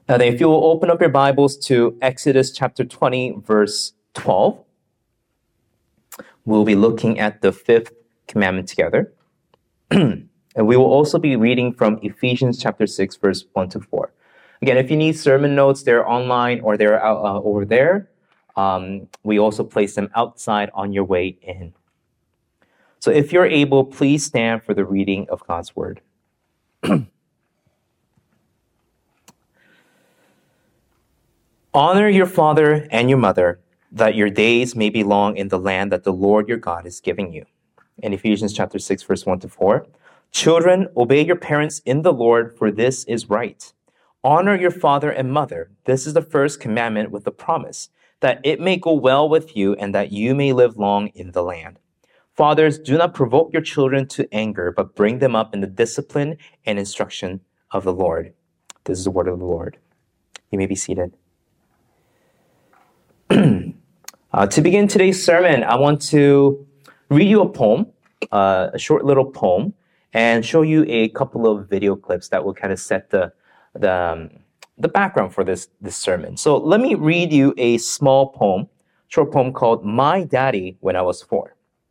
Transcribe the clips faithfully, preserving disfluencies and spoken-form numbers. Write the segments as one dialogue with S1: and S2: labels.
S1: Now then, if you will open up your Bibles to Exodus chapter twenty, verse twelve, we'll be looking at the fifth commandment together. And we will also be reading from Ephesians chapter six, verse one to four. Again, if you need sermon notes, they're online or they're out, uh, over there. Um, we also place them outside on your way in. So if you're able, please stand for the reading of God's word. Honor your father and your mother, that your days may be long in the land that the Lord your God is giving you. In Ephesians chapter six, verse one to four. Children, obey your parents in the Lord, for this is right. Honor your father and mother. This is the first commandment with the promise, that it may go well with you and that you may live long in the land. Fathers, do not provoke your children to anger, but bring them up in the discipline and instruction of the Lord. This is the word of the Lord. You may be seated. uh, to begin today's sermon, I want to read you a poem, uh, a short little poem, and show you a couple of video clips that will kind of set the the, um, the background for this, this sermon. So let me read you a small poem, short poem called My Daddy When I Was Four.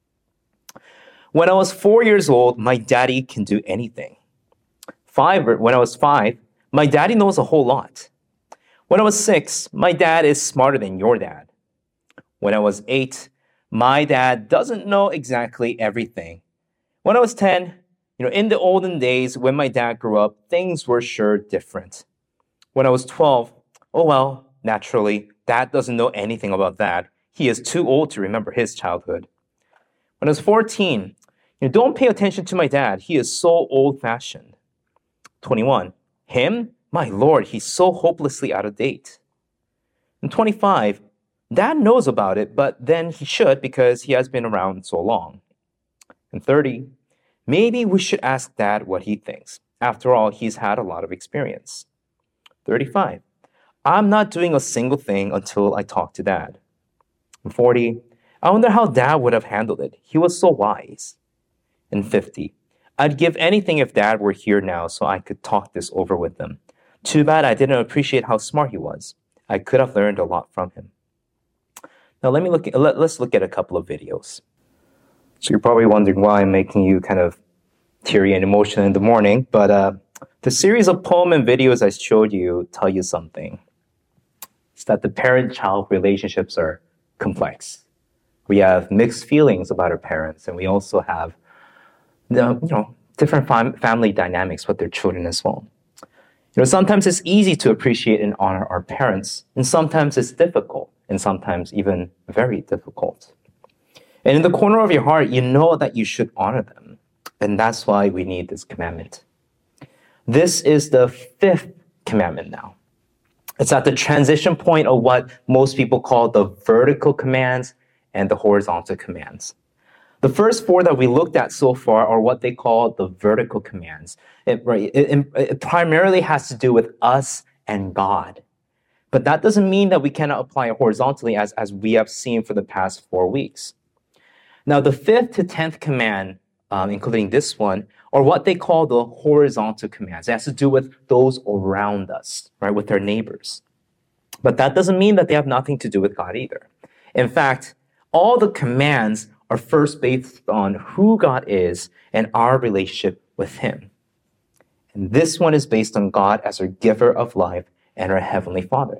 S1: When I was four years old, my daddy can do anything. Five, when I was five, my daddy knows a whole lot. When I was six, my dad is smarter than your dad. When I was eight, my dad doesn't know exactly everything. When I was ten, you know, in the olden days when my dad grew up, things were sure different. When I was twelve, oh well, naturally, dad doesn't know anything about that. He is too old to remember his childhood. When I was fourteen, you know, don't pay attention to my dad. He is so old-fashioned. twenty-one, him? My Lord, he's so hopelessly out of date. And twenty-five, Dad knows about it, but then he should because he has been around so long. And thirty, maybe we should ask Dad what he thinks. After all, he's had a lot of experience. thirty-five, I'm not doing a single thing until I talk to Dad. And forty, I wonder how Dad would have handled it. He was so wise. And fifty, I'd give anything if Dad were here now so I could talk this over with them. Too bad I didn't appreciate how smart he was. I could have learned a lot from him. Now let me look. At, let, let's look at a couple of videos. So you're probably wondering why I'm making you kind of teary and emotional in the morning, but uh, the series of poem and videos I showed you tell you something. It's that the parent-child relationships are complex. We have mixed feelings about our parents, and we also have the, you know, different fam- family dynamics with their children as well. You know, sometimes it's easy to appreciate and honor our parents, and sometimes it's difficult, and sometimes even very difficult. And in the corner of your heart, you know that you should honor them, and that's why we need this commandment. This is the fifth commandment now. It's at the transition point of what most people call the vertical commands and the horizontal commands. The first four that we looked at so far are what they call the vertical commands. It, right, it, it primarily has to do with us and God. But that doesn't mean that we cannot apply it horizontally as, as we have seen for the past four weeks. Now, the fifth to tenth command, um, including this one, are what they call the horizontal commands. It has to do with those around us, right, with our neighbors. But that doesn't mean that they have nothing to do with God either. In fact, all the commands are first based on who God is and our relationship with him. And this one is based on God as our giver of life and our heavenly Father.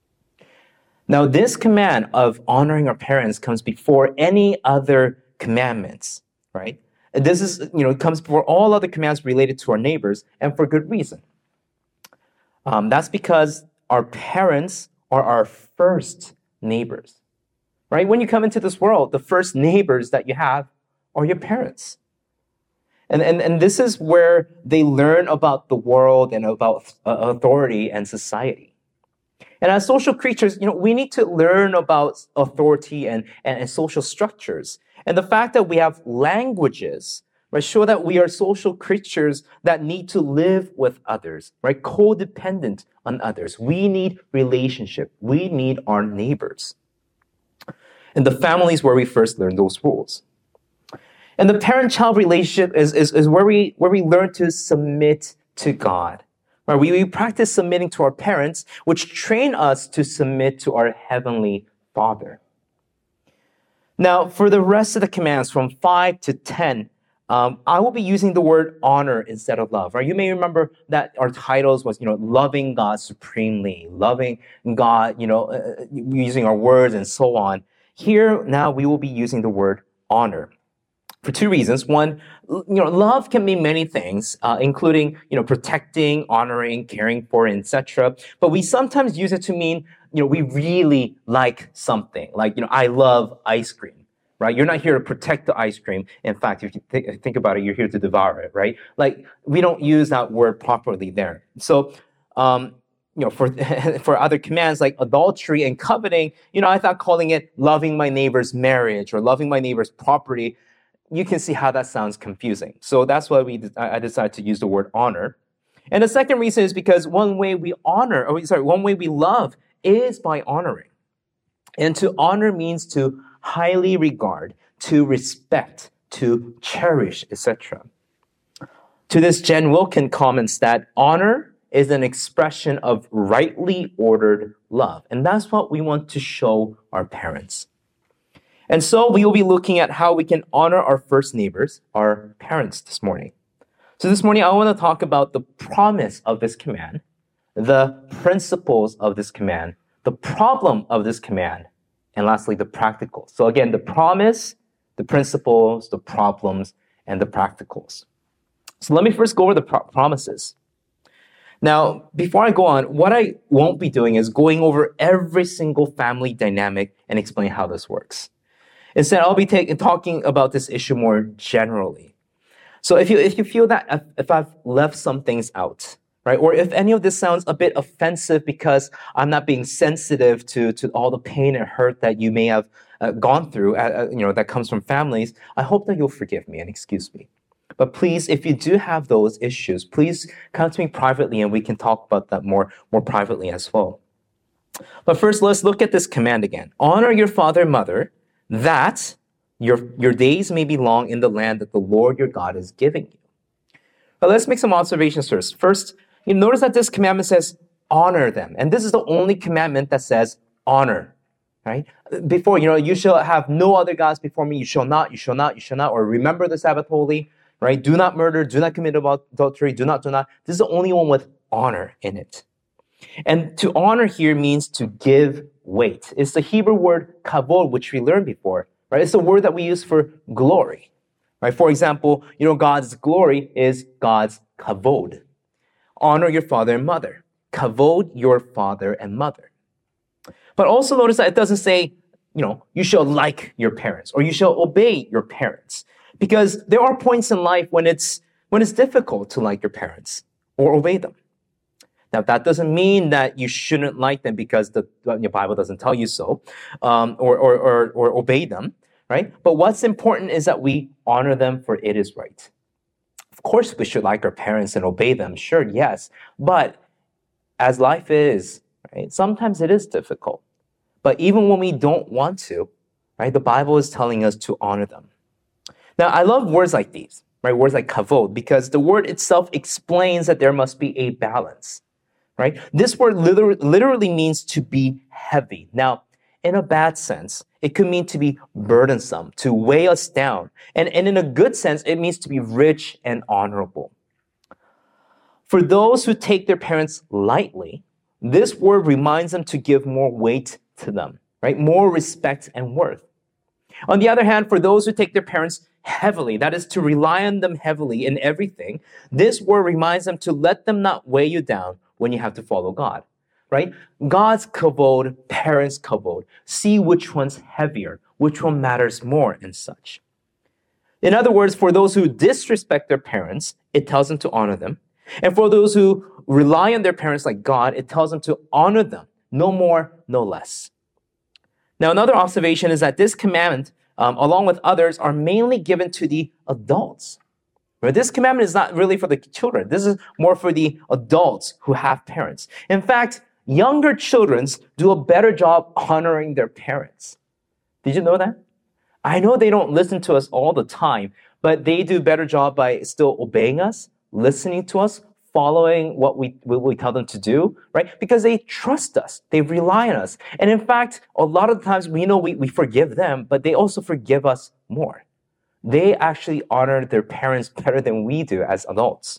S1: Now, this command of honoring our parents comes before any other commandments, right? And this is, you know, it comes before all other commands related to our neighbors, and for good reason. Um, that's because our parents are our first neighbors. Right? When you come into this world, the first neighbors that you have are your parents. And, and, and this is where they learn about the world and about uh, authority and society. And as social creatures, you know, we need to learn about authority and, and, and social structures. And the fact that we have languages, right, show that we are social creatures that need to live with others, right? Codependent on others. We need relationship. We need our neighbors. And the family is where we first learn those rules. And the parent-child relationship is, is, is where we where we learn to submit to God, Right? We, we practice submitting to our parents, which train us to submit to our Heavenly Father. Now, for the rest of the commands from five to ten, um, I will be using the word honor instead of love. Right? You may remember that our titles was, you know, loving God supremely, loving God, you know, uh, using our words and so on. Here, now we will be using the word honor. For two reasons. One, you know, love can mean many things, uh, including, you know, protecting, honoring, caring for, et cetera. But we sometimes use it to mean, you know, we really like something. Like, you know, I love ice cream, right? You're not here to protect the ice cream. In fact, if you th- think about it, you're here to devour it, right? Like, we don't use that word properly there. So, um, you know, for for other commands like adultery and coveting, you know, I thought calling it loving my neighbor's marriage or loving my neighbor's property, you can see how that sounds confusing. So that's why we I decided to use the word honor. And the second reason is because one way we honor, or sorry, one way we love is by honoring. And to honor means to highly regard, to respect, to cherish, et cetera. To this, Jen Wilkin comments that honor is an expression of rightly ordered love. And that's what we want to show our parents. And so we will be looking at how we can honor our first neighbors, our parents, this morning. So this morning, I want to talk about the promise of this command, the principles of this command, the problem of this command, and lastly, the practicals. So again, the promise, the principles, the problems, and the practicals. So let me first go over the pro- promises. Now, before I go on, what I won't be doing is going over every single family dynamic and explain how this works. Instead, I'll be take, talking about this issue more generally. So if you if you feel that if I've left some things out, right, or if any of this sounds a bit offensive because I'm not being sensitive to, to all the pain and hurt that you may have uh, gone through, uh, you know, that comes from families, I hope that you'll forgive me and excuse me. But please, if you do have those issues, please come to me privately and we can talk about that more, more privately as well. But first, let's look at this command again. Honor your father and mother, that your, your days may be long in the land that the Lord your God is giving you. But let's make some observations first. First, you notice that this commandment says, honor them. And this is the only commandment that says honor, right? Before, you know, you shall have no other gods before me. You shall not, you shall not, you shall not, or remember the Sabbath holy, right? Do not murder, do not commit adultery, do not, do not. This is the only one with honor in it. And to honor here means to give weight. It's the Hebrew word kavod, which we learned before, right? It's the word that we use for glory, right? For example, you know, God's glory is God's kavod. Honor your father and mother. Kavod your father and mother. But also notice that it doesn't say, you know, you shall like your parents or you shall obey your parents, because there are points in life when it's when it's difficult to like your parents or obey them. Now, that doesn't mean that you shouldn't like them because the, the Bible doesn't tell you so, um, or, or, or, or obey them, right? But what's important is that we honor them for it is right. Of course, we should like our parents and obey them. Sure, yes. But as life is, right, sometimes it is difficult. But even when we don't want to, right, the Bible is telling us to honor them. Now, I love words like these, right? Words like kavod, because the word itself explains that there must be a balance. Right? This word literally, literally means to be heavy. Now, in a bad sense, it could mean to be burdensome, to weigh us down. And, and in a good sense, it means to be rich and honorable. For those who take their parents lightly, this word reminds them to give more weight to them, right? More respect and worth. On the other hand, for those who take their parents heavily, that is to rely on them heavily in everything, this word reminds them to let them not weigh you down when you have to follow God, right? God's kavod, parents' kavod. See which one's heavier, which one matters more and such. In other words, for those who disrespect their parents, it tells them to honor them. And for those who rely on their parents like God, it tells them to honor them, no more, no less. Now, another observation is that this commandment, um, along with others, are mainly given to the adults. This commandment is not really for the children. This is more for the adults who have parents. In fact, younger children do a better job honoring their parents. Did you know that? I know they don't listen to us all the time, but they do a better job by still obeying us, listening to us, following what we, what we tell them to do, right? Because they trust us. They rely on us. And in fact, a lot of the times we know we, we forgive them, but they also forgive us more. They actually honor their parents better than we do as adults.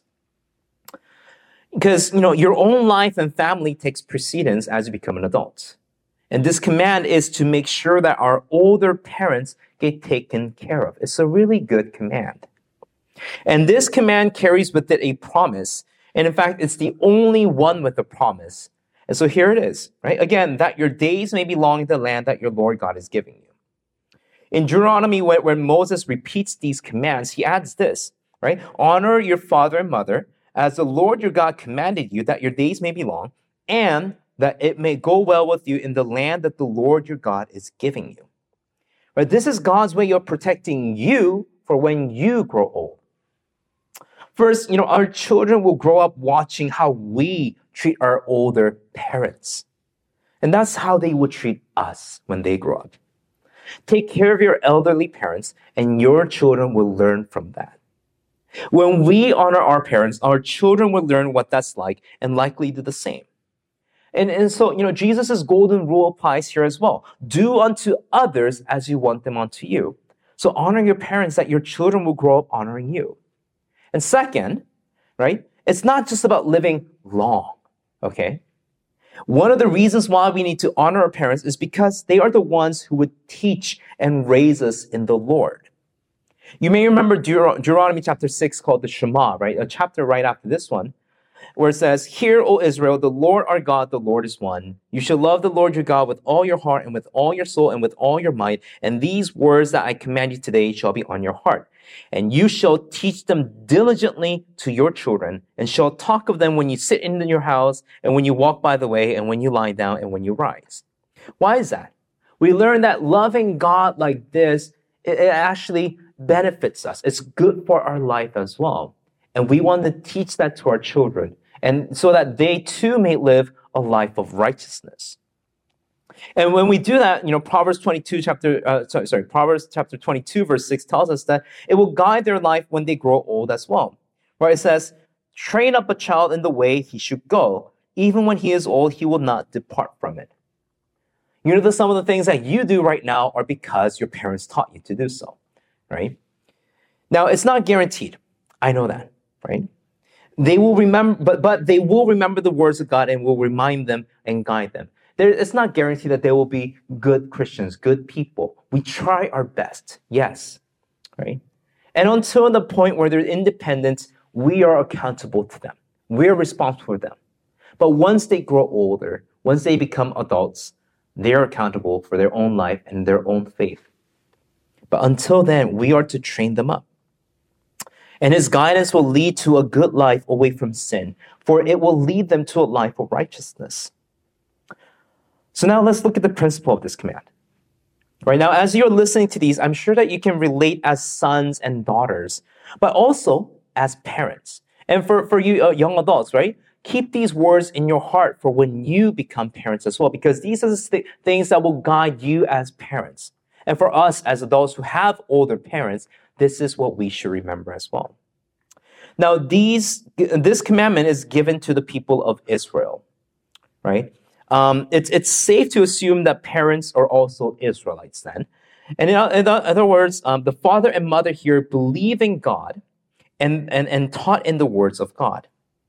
S1: Because, you know, your own life and family takes precedence as you become an adult. And this command is to make sure that our older parents get taken care of. It's a really good command. And this command carries with it a promise. And in fact, it's the only one with a promise. And so here it is, right? Again, that your days may be long in the land that your Lord God is giving you. In Deuteronomy, when, when Moses repeats these commands, he adds this, right? Honor your father and mother as the Lord your God commanded you, that your days may be long, and that it may go well with you in the land that the Lord your God is giving you. Right? This is God's way of protecting you for when you grow old. First, you know, our children will grow up watching how we treat our older parents. And that's how they will treat us when they grow up. Take care of your elderly parents, and your children will learn from that. When we honor our parents, our children will learn what that's like and likely do the same. And, and so, you know, Jesus' golden rule applies here as well. Do unto others as you want them unto you. So honoring your parents, that your children will grow up honoring you. And second, right, it's not just about living long, okay? One of the reasons why we need to honor our parents is because they are the ones who would teach and raise us in the Lord. You may remember Deut- Deuteronomy chapter six called the Shema, right? A chapter right after this one, where it says, Hear, O Israel, the Lord our God, the Lord is one. You shall love the Lord your God with all your heart and with all your soul and with all your might. And these words that I command you today shall be on your heart. And you shall teach them diligently to your children, and shall talk of them when you sit in your house, and when you walk by the way, and when you lie down, and when you rise. Why is that? We learn that loving God like this, it, it actually benefits us. It's good for our life as well. And we want to teach that to our children, and so that they too may live a life of righteousness. And when we do that, you know, Proverbs twenty-two chapter, uh, sorry, sorry, Proverbs chapter twenty-two verse six tells us that it will guide their life when they grow old as well. Where it says, train up a child in the way he should go. Even when he is old, he will not depart from it. You know that some of the things that you do right now are because your parents taught you to do so, right? Now, it's not guaranteed. I know that, right? They will remember, but, but they will remember the words of God and will remind them and guide them. There, it's not guaranteed that they will be good Christians, good people. We try our best, yes, right? And until the point where they're independent, we are accountable to them. We're responsible for them. But once they grow older, once they become adults, they're accountable for their own life and their own faith. But until then, we are to train them up. And his guidance will lead to a good life away from sin, for it will lead them to a life of righteousness. So now let's look at the principle of this command. Right now, as you're listening to these, I'm sure that you can relate as sons and daughters, but also as parents. And for, for you uh, young adults, right? Keep these words in your heart for when you become parents as well, because these are the th- things that will guide you as parents. And for us as adults who have older parents, this is what we should remember as well. Now, these this commandment is given to the people of Israel, right? Um, it's it's safe to assume that parents are also Israelites then. And in, in other words, um, the father and mother here believe in God and, and, and taught in the words of God.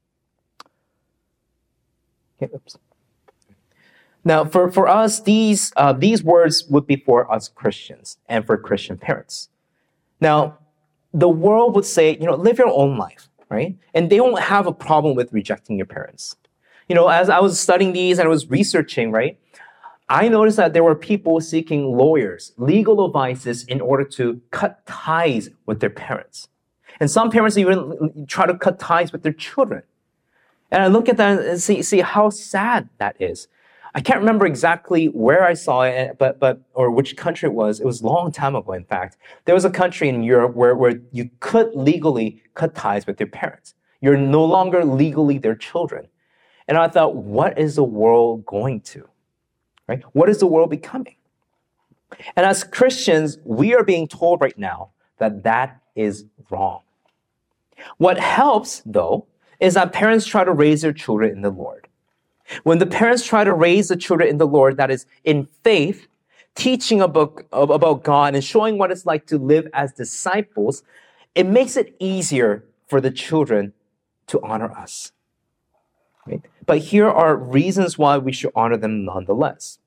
S1: Okay, oops. Now, for, for us, these uh, these words would be for us Christians and for Christian parents. Now, the world would say, you know, live your own life, right? And they won't have a problem with rejecting your parents. You know, as I was studying these and I was researching, right, I noticed that there were people seeking lawyers, legal advices in order to cut ties with their parents. And some parents even try to cut ties with their children. And I look at that and see, see how sad that is. I can't remember exactly where I saw it, but, but, or which country it was. It was a long time ago, in fact. There was a country in Europe where, where you could legally cut ties with your parents. You're no longer legally their children. And I thought, what is the world going to? Right? What is the world becoming? And as Christians, we are being told right now that that is wrong. What helps, though, is that parents try to raise their children in the Lord. When the parents try to raise the children in the Lord, that is in faith, teaching about, about God and showing what it's like to live as disciples, it makes it easier for the children to honor us. Right? But here are reasons why we should honor them nonetheless.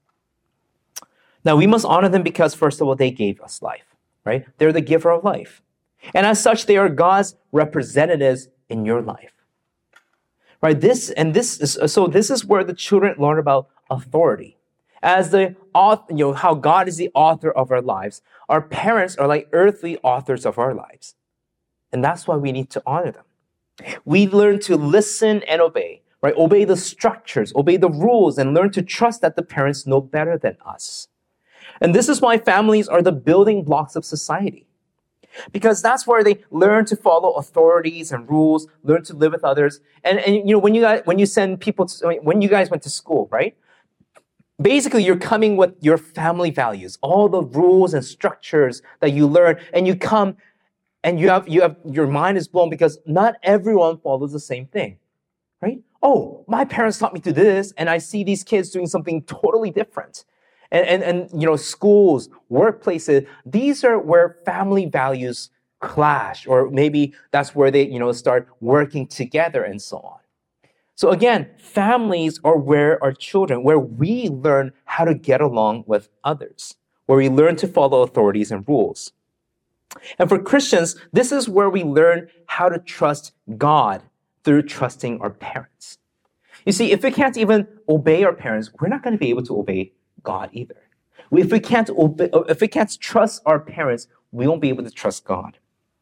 S1: Now, we must honor them because, first of all, they gave us life, right? They're the giver of life. And as such, they are God's representatives in your life. Right? This and this is so this is where the children learn about authority. As the author, you know, how God is the author of our lives, our parents are like earthly authors of our lives. And that's why we need to honor them. We learn to listen and obey, right? Obey the structures, obey the rules, and learn to trust that the parents know better than us. And this is why families are the building blocks of society. Because that's where they learn to follow authorities and rules, learn to live with others. And, and you know, when you guys, when you send people to, when you guys went to school, right? Basically, you're coming with your family values, all the rules and structures that you learn, and you come and you have, you have, your mind is blown because not everyone follows the same thing, right? Oh, my parents taught me to do this, and I see these kids doing something totally different. And, and, and, you know, schools, workplaces, these are where family values clash, or maybe that's where they, you know, start working together and so on. So again, families are where our children, where we learn how to get along with others, where we learn to follow authorities and rules. And for Christians, this is where we learn how to trust God through trusting our parents. You see, if we can't even obey our parents, we're not going to be able to obey God either. If we can't obey, if we can't trust our parents, we won't be able to trust God.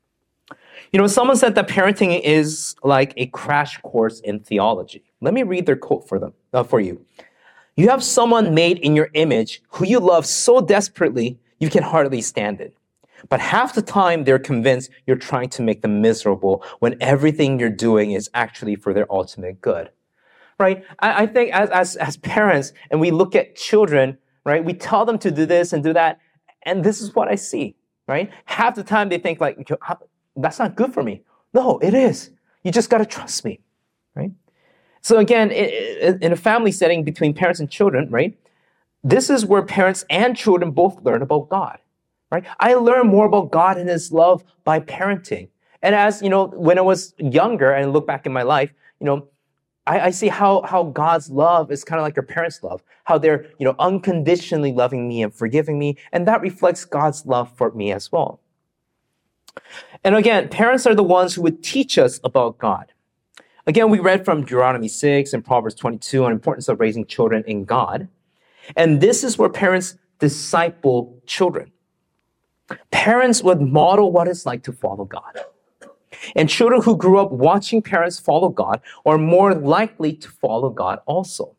S1: You know, someone said that parenting is like a crash course in theology. Let me read their quote for them, uh, for you. You have someone made in your image who you love so desperately you can hardly stand it. But half the time they're convinced you're trying to make them miserable when everything you're doing is actually for their ultimate good. Right? I, I think as, as, as parents, and we look at children, right? We tell them to do this and do that, and this is what I see, right? Half the time they think like, that's not good for me. No, it is. You just got to trust me, right? So again, in a family setting between parents and children, right? This is where parents and children both learn about God, right? I learned more about God and His love by parenting. And as, you know, when I was younger and look back in my life, you know, I, I see how, how God's love is kind of like our parents' love, how they're, you know, unconditionally loving me and forgiving me. And that reflects God's love for me as well. And again, parents are the ones who would teach us about God. Again, we read from Deuteronomy six and Proverbs twenty-two on the importance of raising children in God. And this is where parents disciple children. Parents would model what it's like to follow God. And children who grew up watching parents follow God are more likely to follow God also.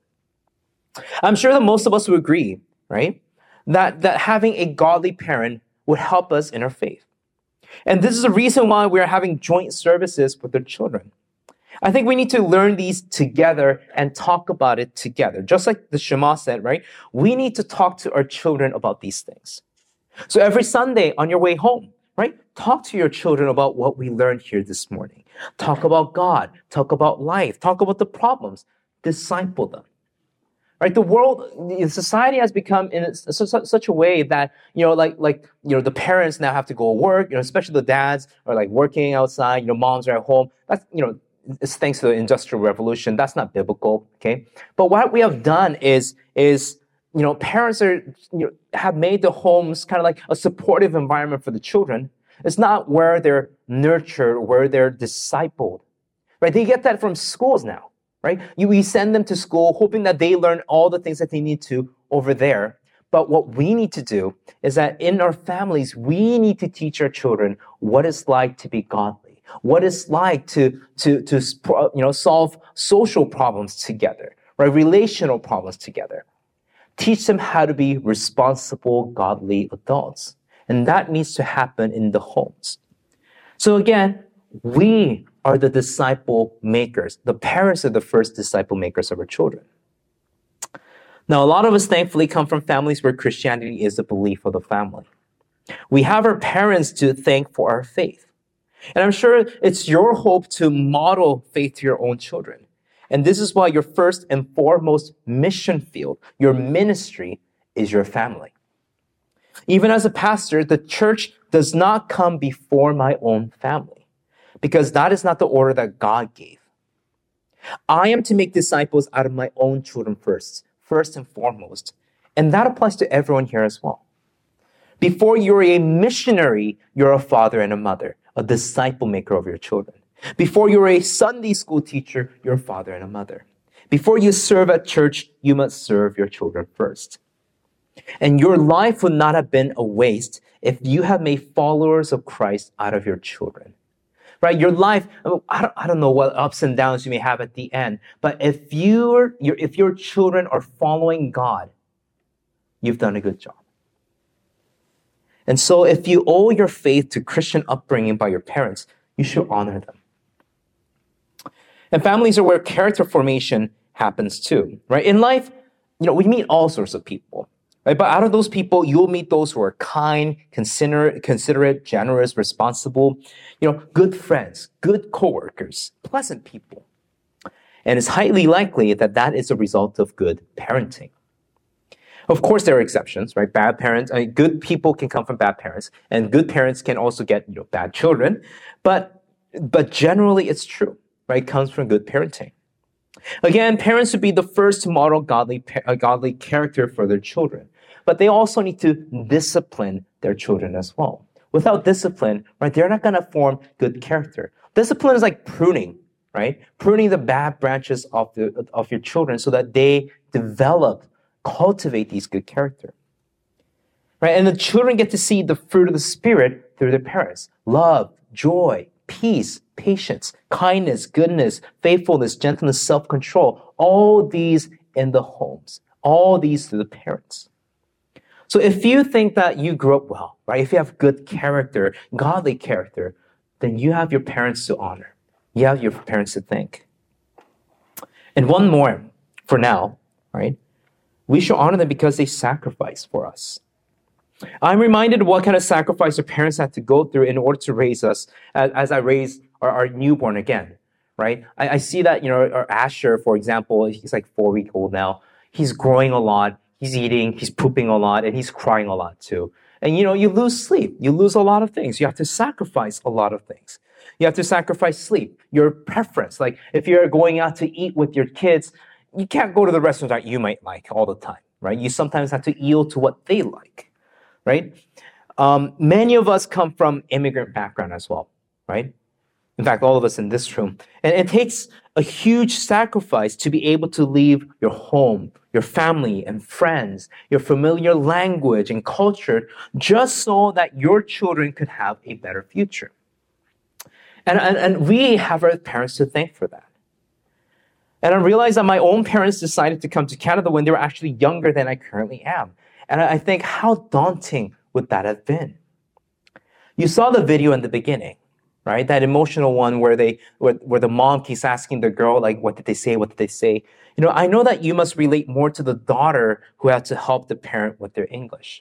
S1: I'm sure that most of us would agree, right? That, that having a godly parent would help us in our faith. And this is the reason why we're having joint services with their children. I think we need to learn these together and talk about it together. Just like the Shema said, right? We need to talk to our children about these things. So every Sunday on your way home, right? Talk to your children about what we learned here this morning. Talk about God. Talk about life. Talk about the problems. Disciple them. Right? The world, the society has become in such a way that, you know, like, like, you know, the parents now have to go to work, you know, especially the dads are like working outside, you know, moms are at home. That's, you know, it's thanks to the Industrial Revolution. That's not biblical, okay? But what we have done is, is, you know, parents are, you know, have made the homes kind of like a supportive environment for the children. It's not where they're nurtured, where they're discipled, right? They get that from schools now. Right? You, we send them to school hoping that they learn all the things that they need to over there. But what we need to do is that in our families, we need to teach our children what it's like to be godly, what it's like to, to, to you know, solve social problems together, right? Relational problems together. Teach them how to be responsible, godly adults. And that needs to happen in the homes. So again, we are the disciple makers. The parents are the first disciple makers of our children. Now, a lot of us thankfully come from families where Christianity is the belief of the family. We have our parents to thank for our faith. And I'm sure it's your hope to model faith to your own children. And this is why your first and foremost mission field, your ministry, is your family. Even as a pastor, the church does not come before my own family, because that is not the order that God gave. I am to make disciples out of my own children first, first and foremost. And that applies to everyone here as well. Before you're a missionary, you're a father and a mother, a disciple maker of your children. Before you're a Sunday school teacher, you're a father and a mother. Before you serve at church, you must serve your children first. And your life would not have been a waste if you have made followers of Christ out of your children. Right? Your life, I don't, I don't know what ups and downs you may have at the end, but if you're, your, if your children are following God, you've done a good job. And so if you owe your faith to Christian upbringing by your parents, you should honor them. And families are where character formation happens too, right? In life, you know, we meet all sorts of people, right? But out of those people, you'll meet those who are kind, considerate, considerate, generous, responsible, you know, good friends, good coworkers, pleasant people. And it's highly likely that that is a result of good parenting. Of course, there are exceptions, right? Bad parents, I mean, good people can come from bad parents, and good parents can also get, you know, bad children. But, but generally, it's true, right? It comes from good parenting. Again, parents should be the first to model godly, uh, godly character for their children, but they also need to discipline their children as well. Without discipline, right, they're not going to form good character. Discipline is like pruning, right? Pruning the bad branches of the of your children so that they develop, cultivate these good character. Right? And the children get to see the fruit of the Spirit through their parents. Love, joy, peace, patience, kindness, goodness, faithfulness, gentleness, self-control. All these in the homes. All these through the parents. So if you think that you grew up well, right? If you have good character, godly character, then you have your parents to honor. You have your parents to thank. And one more for now, right? We should honor them because they sacrificed for us. I'm reminded of what kind of sacrifice our parents had to go through in order to raise us as, as I raise our, our newborn again, right? I, I see that, you know, our Asher, for example, he's like four weeks old now. He's growing a lot. He's eating, he's pooping a lot, and he's crying a lot too. And, you know, you lose sleep. You lose a lot of things. You have to sacrifice a lot of things. You have to sacrifice sleep, your preference. Like if you're going out to eat with your kids, you can't go to the restaurant that you might like all the time, right? You sometimes have to yield to what they like, right? Um, many of us come from immigrant background as well, right? In fact, all of us in this room. And it takes a huge sacrifice to be able to leave your home, your family and friends, your familiar language and culture, just so that your children could have a better future. And, and, and we have our parents to thank for that. And I realized that my own parents decided to come to Canada when they were actually younger than I currently am. And I think, how daunting would that have been? You saw the video in the beginning, right? That emotional one where they, where, where the mom keeps asking the girl, like, what did they say? What did they say? You know, I know that you must relate more to the daughter who had to help the parent with their English.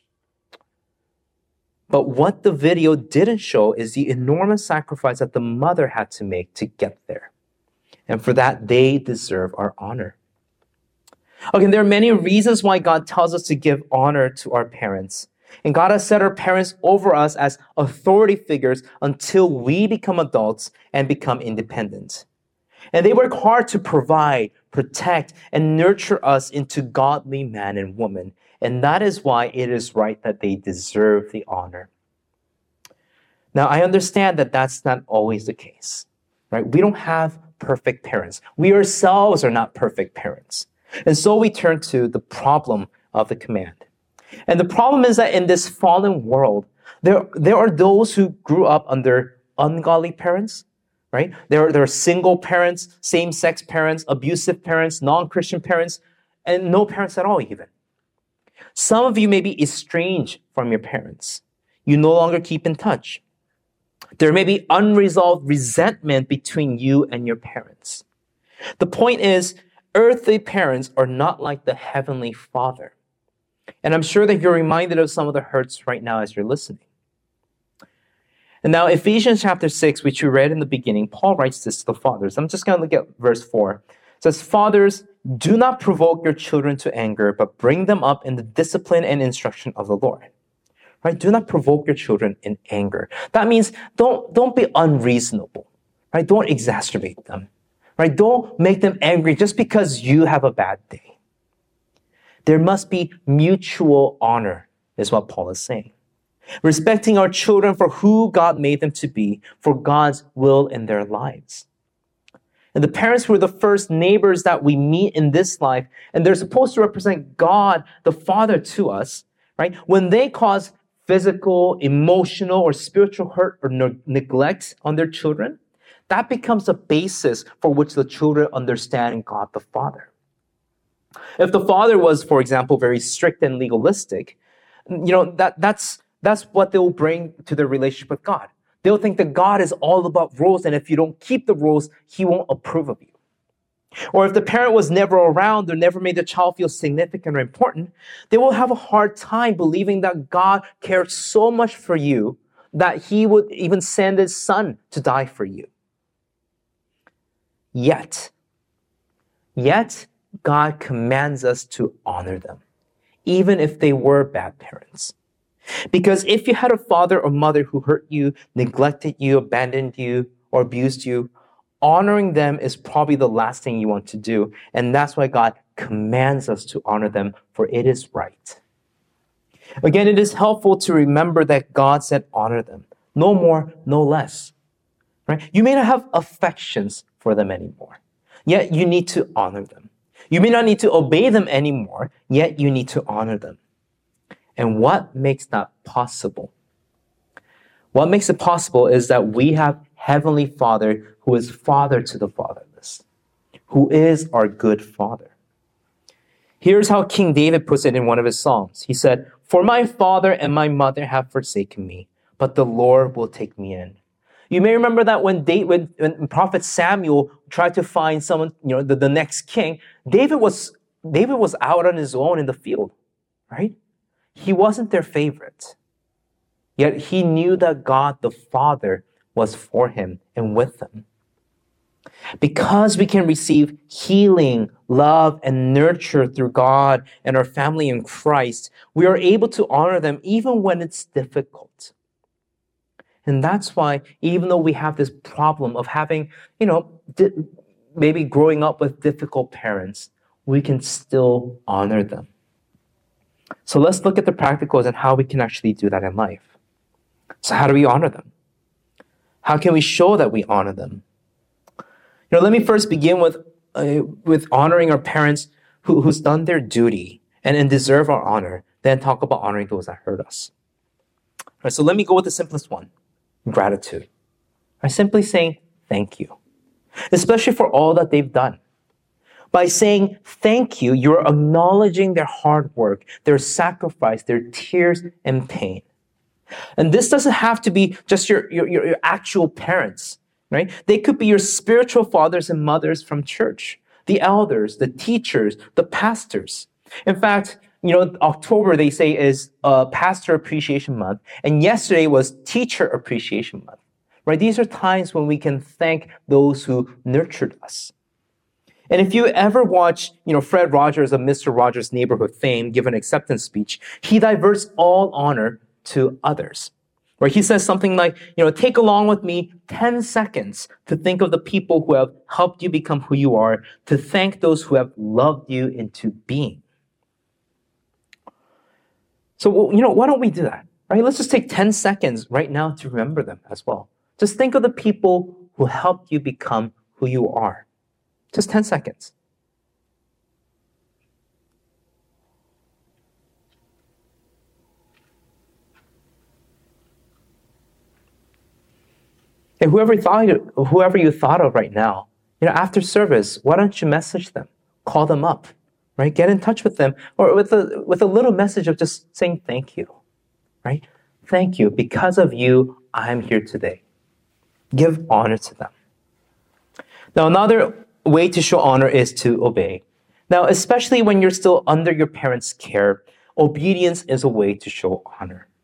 S1: But what the video didn't show is the enormous sacrifice that the mother had to make to get there. And for that, they deserve our honor. Okay, there are many reasons why God tells us to give honor to our parents. And God has set our parents over us as authority figures until we become adults and become independent. And they work hard to provide, protect, and nurture us into godly man and woman. And that is why it is right that they deserve the honor. Now, I understand that that's not always the case, right? We don't have perfect parents. We ourselves are not perfect parents. And so we turn to the problem of the command. And the problem is that in this fallen world, there, there are those who grew up under ungodly parents, right? There are, there are single parents, same-sex parents, abusive parents, non-Christian parents, and no parents at all even. Some of you may be estranged from your parents. You no longer keep in touch. There may be unresolved resentment between you and your parents. The point is, earthly parents are not like the Heavenly Father. And I'm sure that you're reminded of some of the hurts right now as you're listening. And now Ephesians chapter six, which we read in the beginning, Paul writes this to the fathers. I'm just going to look at verse four. It says, "Fathers, do not provoke your children to anger, but bring them up in the discipline and instruction of the Lord." Right? Do not provoke your children in anger. That means don't, don't be unreasonable. Right? Don't exacerbate them. Right? Don't make them angry just because you have a bad day. There must be mutual honor, is what Paul is saying. Respecting our children for who God made them to be, for God's will in their lives. And the parents were the first neighbors that we meet in this life, and they're supposed to represent God, the Father, to us, right? When they cause physical, emotional, or spiritual hurt or ne- neglect on their children, that becomes a basis for which the children understand God the Father. If the father was, for example, very strict and legalistic, you know, that, that's, that's what they'll bring to their relationship with God. They'll think that God is all about rules, and if you don't keep the rules, he won't approve of you. Or if the parent was never around or never made the child feel significant or important, they will have a hard time believing that God cared so much for you that he would even send his son to die for you. Yet, yet God commands us to honor them, even if they were bad parents. Because if you had a father or mother who hurt you, neglected you, abandoned you, or abused you, honoring them is probably the last thing you want to do. And that's why God commands us to honor them, for it is right. Again, it is helpful to remember that God said honor them. No more, no less. Right? You may not have affections for them anymore, yet you need to honor them. You may not need to obey them anymore, yet you need to honor them. And what makes that possible? What makes it possible is that we have Heavenly Father who is Father to the fatherless, who is our good Father. Here's how King David puts it in one of his Psalms. He said, "For my father and my mother have forsaken me, but the Lord will take me in." You may remember that when, David, when Prophet Samuel tried to find someone, you know, the, the next king, David was, David was out on his own in the field, right? He wasn't their favorite. Yet he knew that God the Father was for him and with them. Because we can receive healing, love, and nurture through God and our family in Christ, we are able to honor them even when it's difficult. And that's why, even though we have this problem of having, you know, di- maybe growing up with difficult parents, we can still honor them. So let's look at the practicals and how we can actually do that in life. So how do we honor them? How can we show that we honor them? You know, let me first begin with uh, with honoring our parents who, who's done their duty and, and deserve our honor, then talk about honoring those that hurt us. All right, so let me go with the simplest one. Gratitude. By simply saying thank you, especially for all that they've done. By saying thank you, you're acknowledging their hard work, their sacrifice, their tears and pain. And this doesn't have to be just your, your, your actual parents, right? They could be your spiritual fathers and mothers from church, the elders, the teachers, the pastors. In fact, you know, October, they say, is uh, Pastor Appreciation Month. And yesterday was Teacher Appreciation Month, right? These are times when we can thank those who nurtured us. And if you ever watch, you know, Fred Rogers of Mister Rogers' Neighborhood fame give an acceptance speech, he diverts all honor to others, where he says something like, you know, take along with me ten seconds to think of the people who have helped you become who you are, to thank those who have loved you into being. So, you know, why don't we do that, right? Let's just take ten seconds right now to remember them as well. Just think of the people who helped you become who you are. Just ten seconds. And whoever thought, whoever you thought of right now, you know, after service, why don't you message them, call them up, right? Get in touch with them, or with a with a little message of just saying thank you, right? Thank you. Because of you, I'm here today. Give honor to them. Now, another way to show honor is to obey. Now, especially when you're still under your parents' care, obedience is a way to show honor.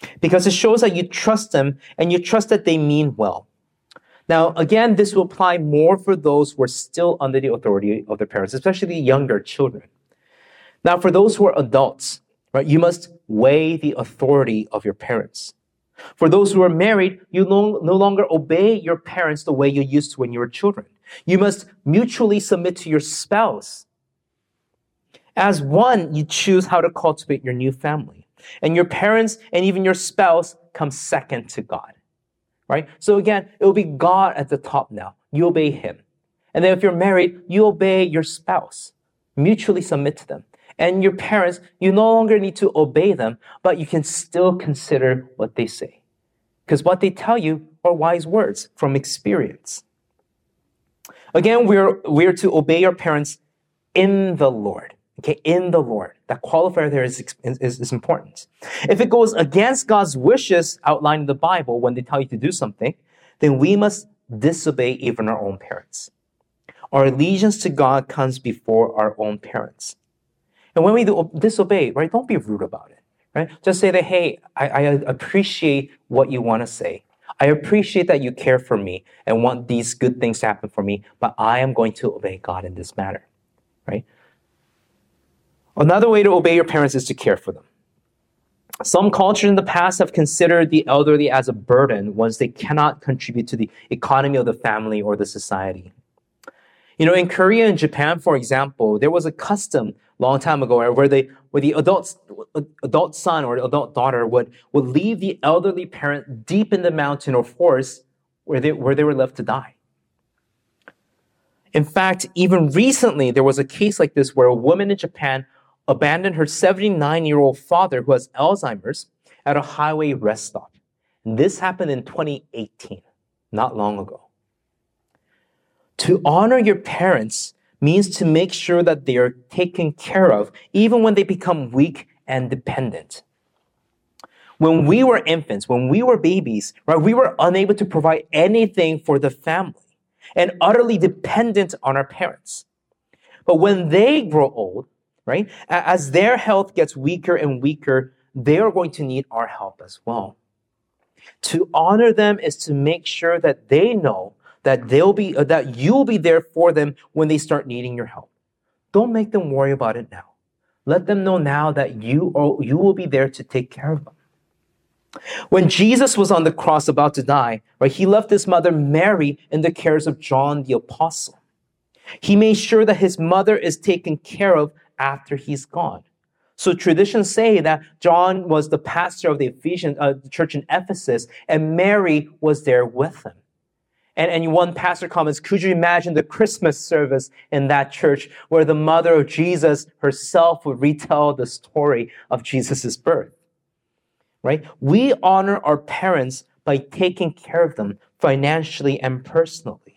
S1: because it shows that you trust them and you trust that they mean well. Now, again, this will apply more for those who are still under the authority of their parents, especially younger children. Now, for those who are adults, right, you must weigh the authority of your parents. For those who are married, you no, no longer obey your parents the way you used to when you were children. You must mutually submit to your spouse. As one, you choose how to cultivate your new family. And your parents and even your spouse come second to God. Right? So again, it will be God at the top now. You obey him. And then if you're married, you obey your spouse. Mutually submit to them. And your parents, you no longer need to obey them, but you can still consider what they say. Because what they tell you are wise words from experience. Again, we're, we're to obey our parents in the Lord. Okay, in the Lord. That qualifier there is, is, is important. If it goes against God's wishes outlined in the Bible when they tell you to do something, then we must disobey even our own parents. Our allegiance to God comes before our own parents. And when we do disobey, right, don't be rude about it, right? Just say that, hey, I, I appreciate what you want to say. I appreciate that you care for me and want these good things to happen for me, but I am going to obey God in this matter, right? Another way to obey your parents is to care for them. Some cultures in the past have considered the elderly as a burden once they cannot contribute to the economy of the family or the society. You know, in Korea and Japan, for example, there was a custom a long time ago where they, where the adult, adult son or adult daughter would, would leave the elderly parent deep in the mountain or forest where they, where they were left to die. In fact, even recently, there was a case like this where a woman in Japan abandoned her seventy-nine-year-old father who has Alzheimer's at a highway rest stop. And this happened in twenty eighteen, not long ago. To honor your parents means to make sure that they are taken care of, even when they become weak and dependent. When we were infants, when we were babies, right, we were unable to provide anything for the family and utterly dependent on our parents. But when they grow old, right, as their health gets weaker and weaker, they are going to need our help as well. To honor them is to make sure that they know that they'll be, uh, that you'll be there for them when they start needing your help. Don't make them worry about it now. Let them know now that you are, you will be there to take care of them. When Jesus was on the cross about to die, right, he left his mother Mary in the cares of John the Apostle. He made sure that his mother is taken care of after he's gone. So traditions say that John was the pastor of the Ephesian uh, church in Ephesus, and Mary was there with him. And, and one pastor comments, could you imagine the Christmas service in that church where the mother of Jesus herself would retell the story of Jesus' birth? Right? We honor our parents by taking care of them financially and personally.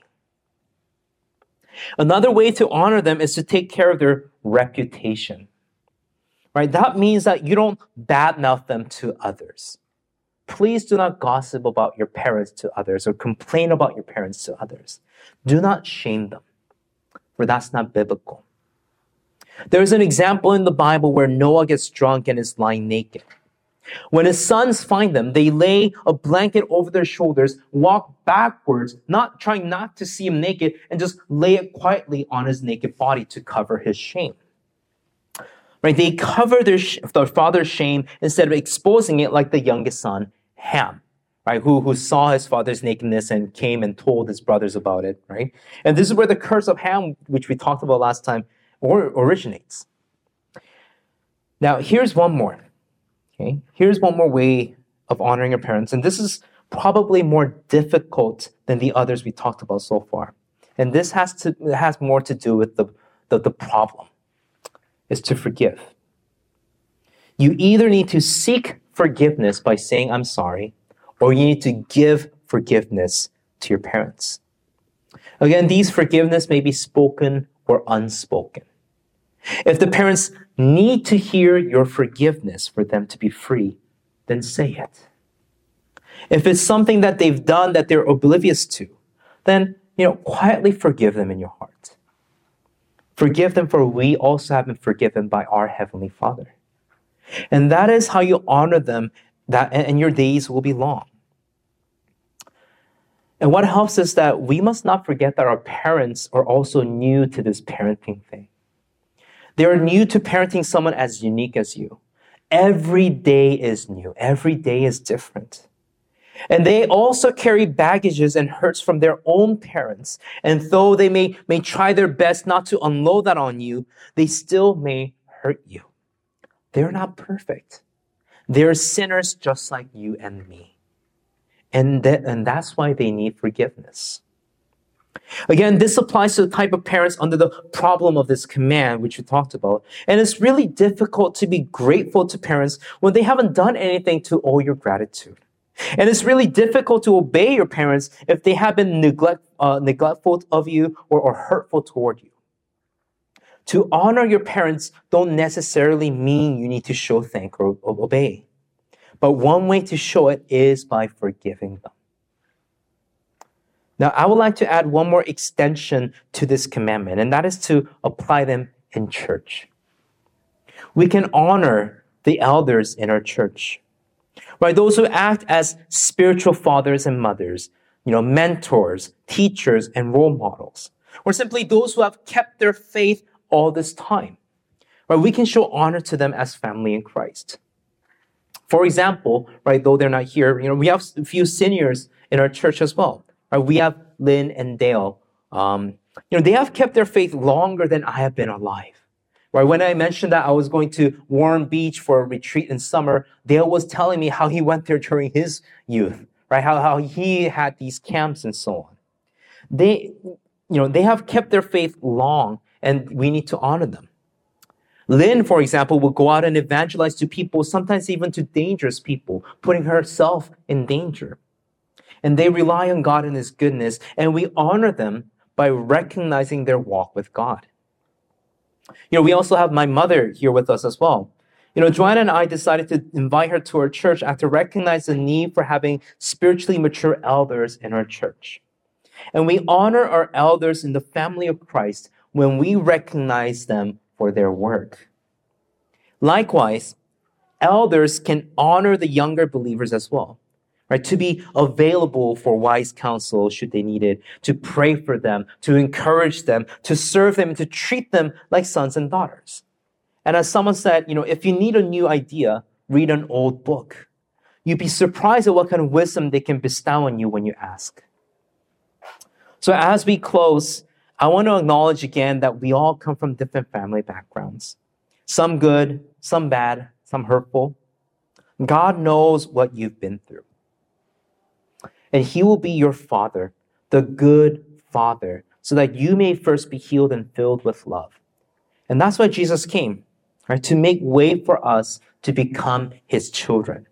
S1: Another way to honor them is to take care of their reputation. Right? That means that you don't badmouth them to others. Please do not gossip about your parents to others or complain about your parents to others. Do not shame them, for that's not biblical. There's an example in the Bible where Noah gets drunk and is lying naked. When his sons find them, they lay a blanket over their shoulders, walk backwards, not trying not to see him naked, and just lay it quietly on his naked body to cover his shame. Right? They cover their, sh- their father's shame instead of exposing it like the youngest son, Ham, right? Who, who saw his father's nakedness and came and told his brothers about it, right? And this is where the curse of Ham, which we talked about last time, or, originates. Now, here's one more. Okay? Here's one more way of honoring your parents. And this is probably more difficult than the others we talked about so far. And this has to has more to do with the, the, the problem, is to forgive. You either need to seek forgiveness by saying, I'm sorry, or you need to give forgiveness to your parents. Again, these forgiveness may be spoken or unspoken. If the parents need to hear your forgiveness for them to be free, then say it. If it's something that they've done that they're oblivious to, then, you know, quietly forgive them in your heart. Forgive them, for we also have been forgiven by our Heavenly Father. And that is how you honor them that, and your days will be long. And what helps is that we must not forget that our parents are also new to this parenting thing. They are new to parenting someone as unique as you. Every day is new. Every day is different. And they also carry baggages and hurts from their own parents. And though they may, may try their best not to unload that on you, they still may hurt you. They're not perfect. They're sinners just like you and me. And, that, and that's why they need forgiveness. Again, this applies to the type of parents under the problem of this command, which we talked about. And it's really difficult to be grateful to parents when they haven't done anything to owe your gratitude. And it's really difficult to obey your parents if they have been neglect, uh, neglectful of you or, or hurtful toward you. To honor your parents don't necessarily mean you need to show thank or, or obey. But one way to show it is by forgiving them. Now, I would like to add one more extension to this commandment, and that is to apply them in church. We can honor the elders in our church, right? Those who act as spiritual fathers and mothers, you know, mentors, teachers, and role models, or simply those who have kept their faith all this time, right? We can show honor to them as family in Christ. For example, right, though they're not here, you know, we have a few seniors in our church as well. Right? We have Lynn and Dale. Um, you know, they have kept their faith longer than I have been alive. Right? When I mentioned that I was going to Warren Beach for a retreat in summer, Dale was telling me how he went there during his youth, right? How how he had these camps and so on. They, you know, they have kept their faith long, and we need to honor them. Lynn, for example, will go out and evangelize to people, sometimes even to dangerous people, putting herself in danger. And they rely on God and His goodness, and we honor them by recognizing their walk with God. You know, we also have my mother here with us as well. You know, Joanna and I decided to invite her to our church after recognizing the need for having spiritually mature elders in our church. And we honor our elders in the family of Christ when we recognize them for their work. Likewise, elders can honor the younger believers as well, right? To be available for wise counsel should they need it, to pray for them, to encourage them, to serve them, and to treat them like sons and daughters. And as someone said, you know, if you need a new idea, read an old book. You'd be surprised at what kind of wisdom they can bestow on you when you ask. So as we close, I want to acknowledge again that we all come from different family backgrounds. Some good, some bad, some hurtful. God knows what you've been through. And He will be your Father, the good Father, so that you may first be healed and filled with love. And that's why Jesus came, right? To make way for us to become His children.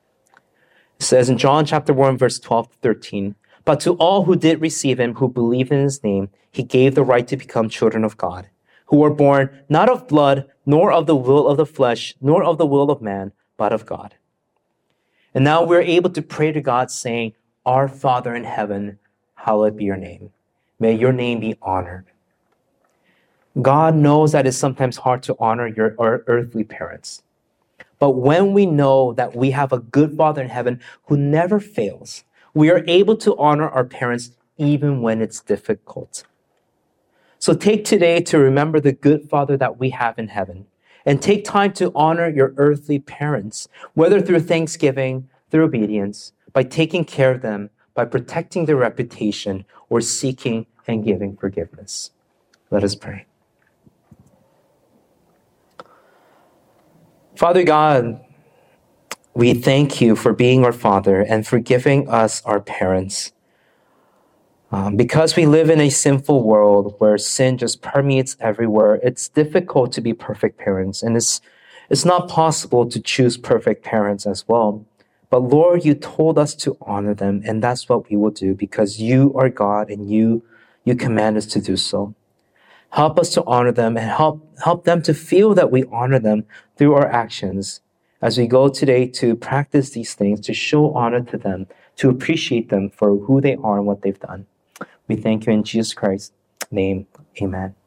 S1: It says in John chapter one, verse twelve to thirteen, but to all who did receive Him, who believed in His name, He gave the right to become children of God, who were born not of blood, nor of the will of the flesh, nor of the will of man, but of God. And now we're able to pray to God saying, Our Father in heaven, hallowed be your name. May your name be honored. God knows that it's sometimes hard to honor your our earthly parents. But when we know that we have a good Father in heaven who never fails, we are able to honor our parents even when it's difficult. So take today to remember the good Father that we have in heaven, and take time to honor your earthly parents, whether through thanksgiving, through obedience, by taking care of them, by protecting their reputation, or seeking and giving forgiveness. Let us pray. Father God, we thank you for being our Father and for giving us our parents. Um, because we live in a sinful world where sin just permeates everywhere, it's difficult to be perfect parents, and it's, it's not possible to choose perfect parents as well. But Lord, you told us to honor them, and that's what we will do because you are God and you, you command us to do so. Help us to honor them and help, help them to feel that we honor them through our actions as we go today to practice these things, to show honor to them, to appreciate them for who they are and what they've done. We thank you in Jesus Christ's name. Amen.